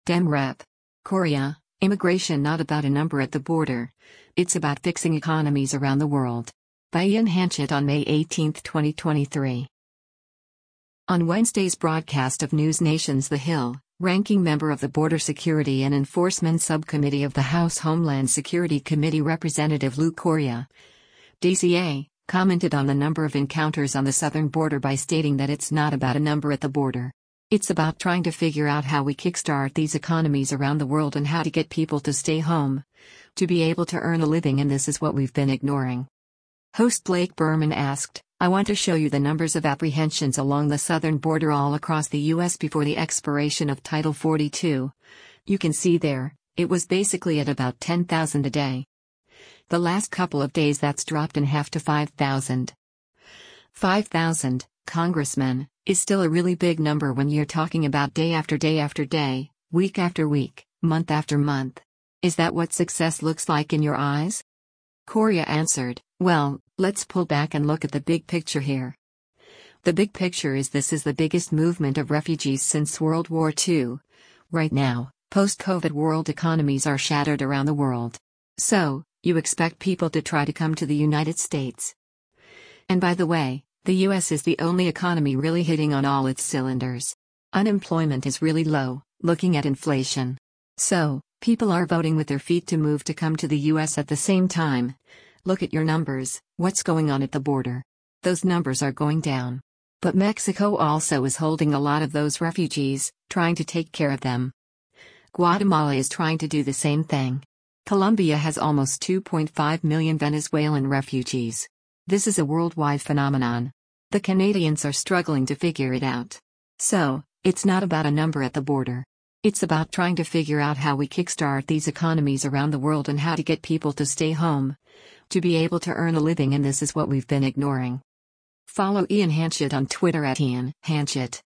Dem Rep. Korea, immigration not about a number at the border. It's about fixing economies around the world. By Ian Hanchett on May 18, 2023. On Wednesday's broadcast of News Nation's The Hill, ranking member of the Border Security and Enforcement Subcommittee of the House Homeland Security Committee Representative Lou Correa, DCA, commented on the number of encounters on the southern border by stating that it's not about a number at the border. It's about trying to figure out how we kickstart these economies around the world and how to get people to stay home, to be able to earn a living, and this is what we've been ignoring. Host Blake Berman asked, I want to show you the numbers of apprehensions along the southern border all across the U.S. before the expiration of Title 42. You can see there, it was basically at about 10,000 a day. The last couple of days that's dropped in half to 5,000. 5,000, Congressman, is still a really big number when you're talking about day after day after day, week after week, month after month. Is that what success looks like in your eyes? Correa answered, well, let's pull back and look at the big picture here. The big picture is this is the biggest movement of refugees since World War II. Right now, post-COVID world economies are shattered around the world. So, you expect people to try to come to the United States. And by the way, the US is the only economy really hitting on all its cylinders. Unemployment is really low, looking at inflation. So, people are voting with their feet to move to come to the US at the same time. Look at your numbers, what's going on at the border? Those numbers are going down. But Mexico also is holding a lot of those refugees, trying to take care of them. Guatemala is trying to do the same thing. Colombia has almost 2.5 million Venezuelan refugees. This is a worldwide phenomenon. The Canadians are struggling to figure it out. So, it's not about a number at the border. It's about trying to figure out how we kickstart these economies around the world and how to get people to stay home, to be able to earn a living, and this is what we've been ignoring. Follow Ian Hanchett on Twitter at Ian Hanchett.